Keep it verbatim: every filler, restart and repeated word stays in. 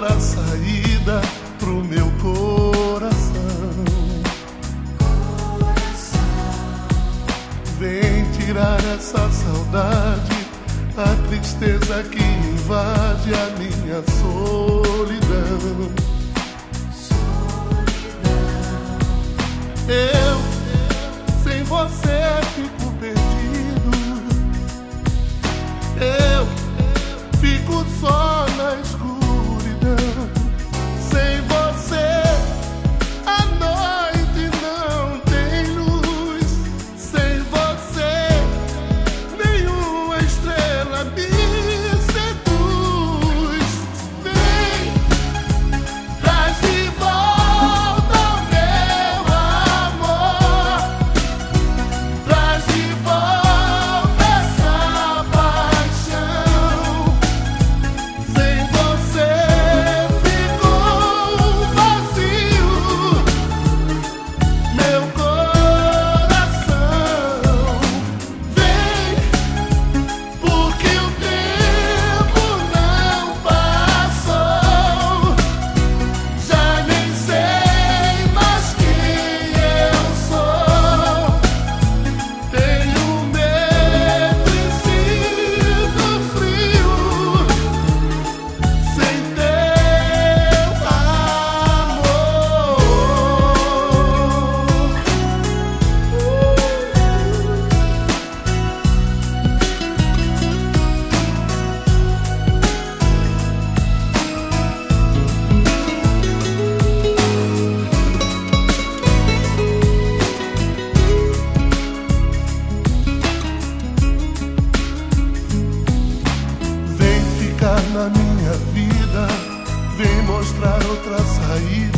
outra saída pro meu coração. Coração. Vem tirar essa saudade, a tristeza que invade a minha solidão. Solidão. Eu, sem você, fico perdido. Eu fico só na escuridão. Sem você, a noite não tem luz. Sem você, nenhuma estrela me seduz. Vem, traz de volta o meu amor. Traz de volta essa paixão. Sem você ficou vazio meu coração. Vem, porque o tempo não passou. Já nem sei mais quem eu sou. Tenho medo e sinto frio sem teu amor. Vem ficar na minha vida, vem mostrar outra saída